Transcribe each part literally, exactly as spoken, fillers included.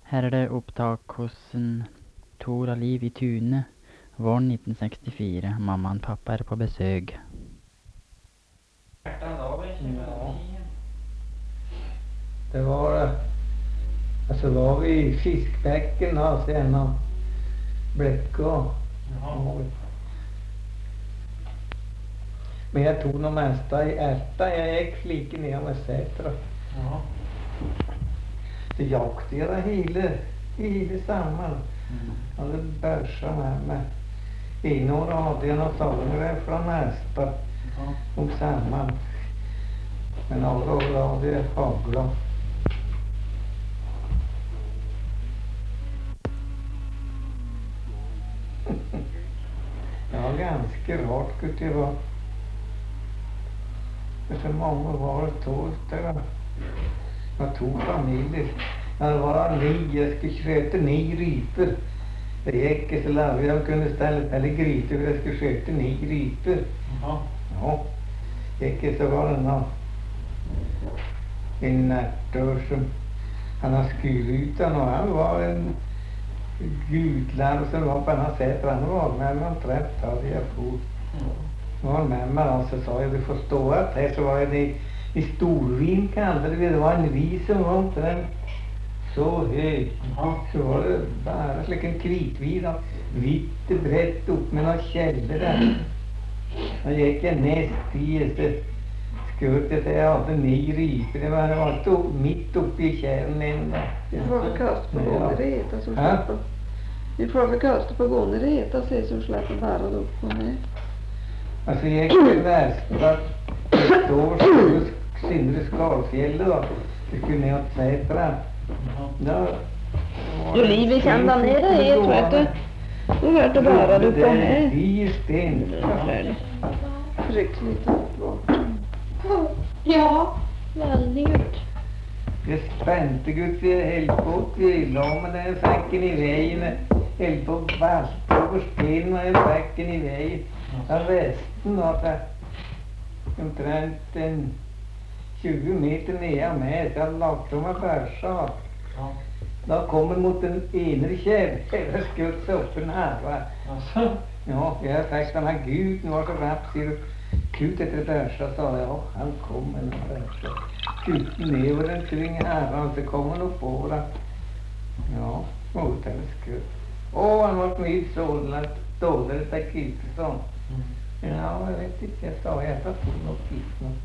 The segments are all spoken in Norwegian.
Her er det opptak hos en Tor og Liv i Tune, våren nitten sekstifire. Mamma og pappa er på besøk. Ja. Det var altså var vi i Fiskbekken da, sen av Blekka. Men jeg tog noe mest i Erta. Jeg gikk slike ned med setra. Ja. Så jakte jeg det hele, hele sammen. Mm. Jeg hadde børsa med meg. En år hadde jeg noe salengrev fra Mesta. Ja. Om sammen. Men alle år hadde jeg hagla. Det var ganske rart, gutt det var. Så mange var det tolv der. Det var to familier. Det var ni, jeg skulle skjøte ni ryper. Det gikk ikke så langt, de kunne stelle eller gryte, for jeg skulle skjøte ni ryper. Ja. Ja. Ikke så var det nå en nattår som han har skuruta nå, han var en gudland som var på denne setra, han var med meg omtrent da jeg for. Han var med meg, altså sa jeg, du får stå at her, så var jeg i, i Storvin, kaller vi, det var en vi som var omtrent så høy. Så var det bare slik en kvitvin, da, hvitt brett opp med noen kjeller der. Da gikk jeg nest i, så skjøt jeg til jeg hadde ni ryper, det var, det var to, midt oppi kjæren min da. Vi får vel kaste på gående reta som slipper. Vi får vel kaste på gående reta, se som slipper bare det opp og ned. Altså jeg gikk til Versta et år skulle Sindre Skalfjellet da. Det skulle ned til Sætra. Da Du livet kan da nede helt, vet du. Du hørte bare det opp og ned. I sten. Tryck litt bort. Ja, veldig godt. Det spente gutt, vi helt på vi la med den fakken i veien. Helt på valgt over stenen og den fakken i veien. Da resten var det omtrent en tjue meter ned av meg, så jeg lagt om meg børsa. Da kom jeg mot den ene kjære, eller skutt seg opp en herre. Ja, jeg fikk denne guden var så rapp, sier du. Kut etter børsa, sa jeg, og han kom med den børsa. Kuten nedover den sving herre, så kom han opp over det. Ja, mot den skutt. Å, han var mye sånn, dårligere til kute sånn. Ja, jeg vet ikke, jeg sa jeg tar to nok gitt nå.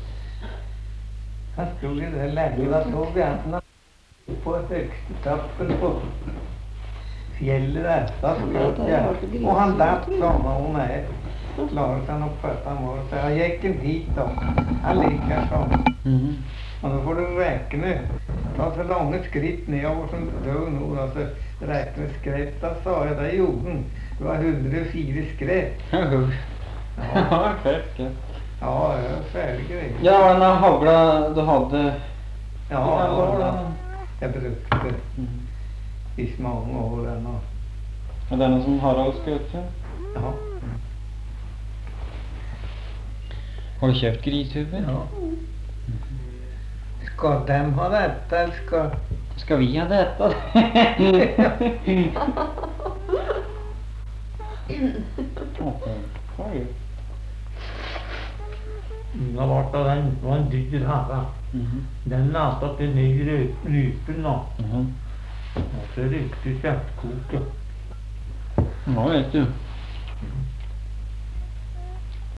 Han stod i det lenge, da så vi han på høyeste tappen på fjellet der, da skjøt jeg. Og han datt sånn, og hun er klaret han opp på etter morgen, så jeg gikk en dit da. Han ligger sånn. Og nå får du rekne, ta så lange skritt nedover som død nå, altså rekne skritt, da sa jeg, da gjorde den. Det var hundre og fire skritt. Ja, fett, ja. Ja, det var ferdig greier. Ja, den hagla du hadde... Ja, ja, jeg brukte i mange år ennå. Er denne som Harald skjøt? Ja. Har du kjøpt grishuvud? Ja. Skal de ha dette, eller skal... Skal vi ha dette? Nå var det den, var en dyr herre. Den lasta til ny rypen nå. Og så rykte kjøttkoket. Ja, vet du.